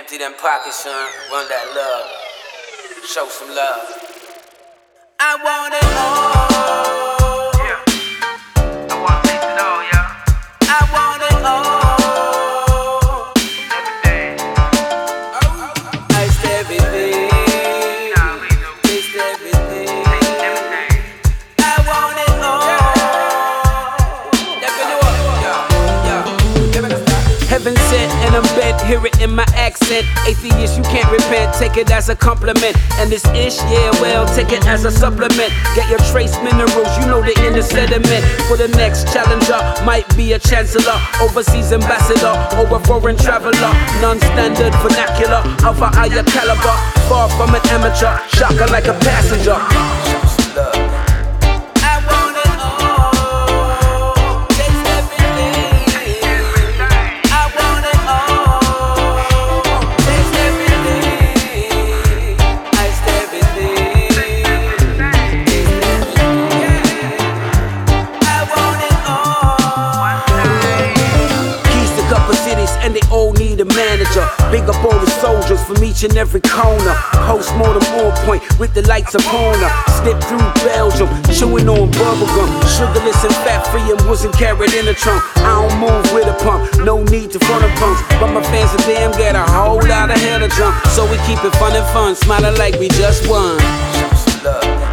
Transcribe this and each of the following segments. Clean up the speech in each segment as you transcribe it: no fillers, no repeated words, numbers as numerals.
Empty them pockets, son. Run that love. Show some love. I want it all. Yeah. I want to taste it all, yeah. I want it all. Everything. Taste everything. Nah, we do. Taste everything. Taste everything. I want it all. Heaven sent and I'm bent, hear it in my accent. Atheist, you can't repent, take it as a compliment. And this ish, yeah, well, take it as a supplement. Get your trace minerals, you know the inner sediment. For the next challenger, might be a chancellor, overseas ambassador, or a foreign traveler. Non-standard vernacular, of a higher caliber. Far from an amateur, shocker like a passenger. And they all need a manager. Big up all the soldiers from each and every corner. Post-mortem on point with the lights upon her. Slip through Belgium, chewing on bubblegum. Sugarless and fat-free and wasn't carried in a trunk. I don't move with a pump, no need to front a pumps. But my fans are damn got a whole lot of hell to jump. So we keep it fun and fun, smiling like we just won. Show some love.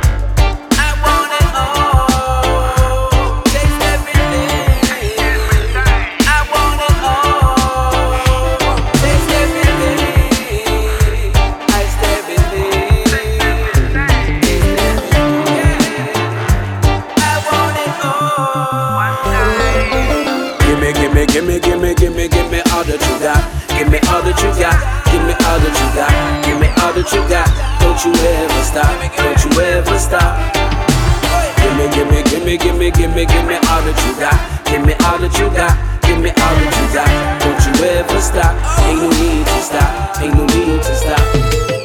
Give me all that you got. Give me all that you got. Give me all that you got. Give me all that you got. Don't you ever stop. Don't you ever stop. Give me all that you got. Give me all that you got. Give me all that you got. Don't you ever stop. Ain't no need to stop. Ain't no need to stop.